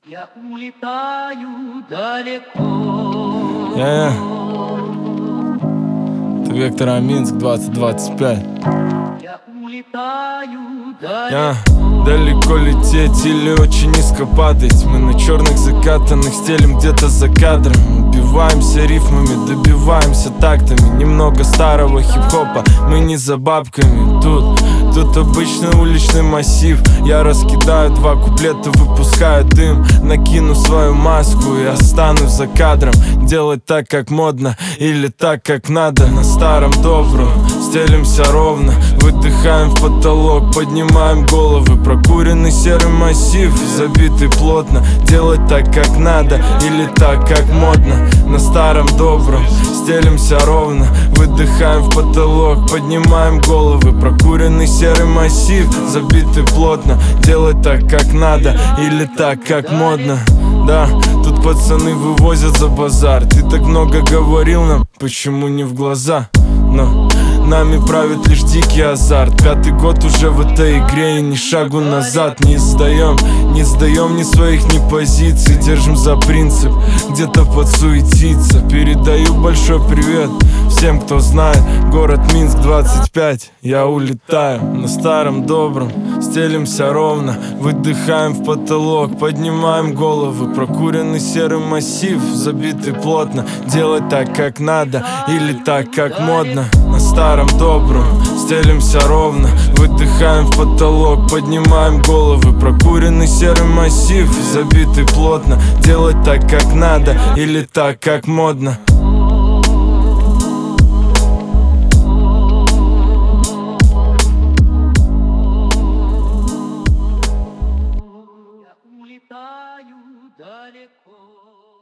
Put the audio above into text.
Я улетаю далеко. Это Вектор Минск 2025. Я улетаю далеко. Далеко лететь или очень низко падать. Мы на черных закатанных стелим где-то за кадром. Убиваемся рифмами, добиваемся тактами. Немного старого хип-хопа, мы не за бабками. Тут обычный уличный массив. Я раскидаю два куплета, выпускаю дым. Накину свою маску и останусь за кадром. Делать так, как модно, или так, как надо. На старом добром стелимся ровно, выдыхаем в потолок, поднимаем головы. Прокуренный серый массив, забитый плотно. Делать так, как надо, или так, как модно. На старом добром стелимся ровно, выдыхаем в потолок, поднимаем головы. Прокуренный серый массив, забитый плотно. Делать так, как надо, или так, как модно. Да, тут пацаны вывозят за базар. Ты так много говорил нам, почему не в глаза? Но нами правит лишь дикий азарт. Пятый год уже в этой игре, и ни шагу назад. Не сдаем ни своих, ни позиций. Держим за принцип, где-то подсуетиться. Передаю большой привет всем, кто знает город Минск 25. Я улетаю на старом добром, стелимся ровно, выдыхаем в потолок, поднимаем головы. Прокуренный серый массив, забитый плотно. Делать так, как надо, или так, как модно. На старом добром стелимся ровно, выдыхаем в потолок, поднимаем головы. Прокуренный серый массив, забитый плотно. Делать так, как надо, или так, как модно. Я улетаю далеко.